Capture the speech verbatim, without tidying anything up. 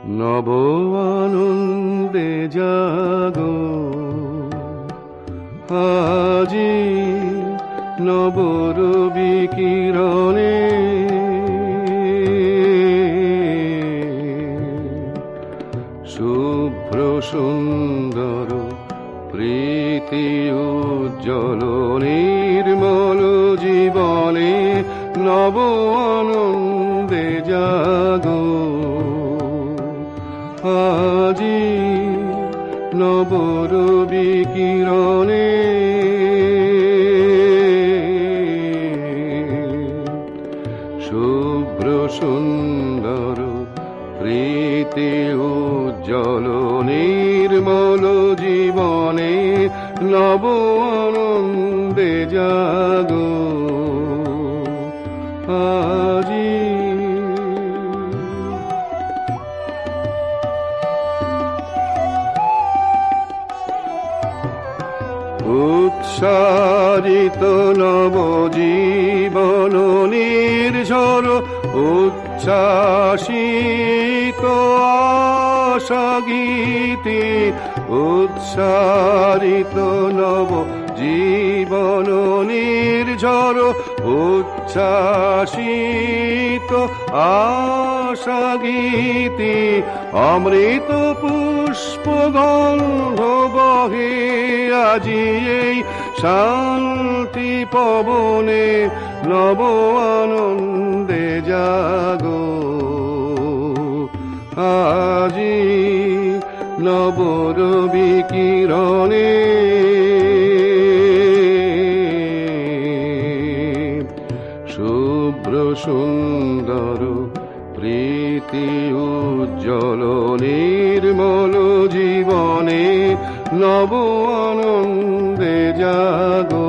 নব আনন্দে জাগো আজি নব রবি কিরণে, শুভ্র সুন্দর প্রীতি উজ্জ্বল নির্মল জীবনে নব আনন্দে জাগো আজি নব রবি কিরণে, শুভ্র সুন্দর প্রীতি উজ্জ্বল নির্মল জীবনে নব আনন্দে জাগো আজি। উচ্ছ্বাসিত নব জীবন নির্ঝর, উচ্ছ্বাসিত আশা গীতি, উচ্ছ্বাসিত নব জীবন নির্ঝর, উচ্ছ্বাসিত আশা গীতি, অমৃত পুষ্প গন্ধ বহে আজি এই শান্তি পবনে নব আনন্দে জাগো আজি নব রবি কিরণে, শুভ্র সুন্দর প্রীতি উজ্জ্বল নির্মল জীবনে নব আনন্দে জাগো।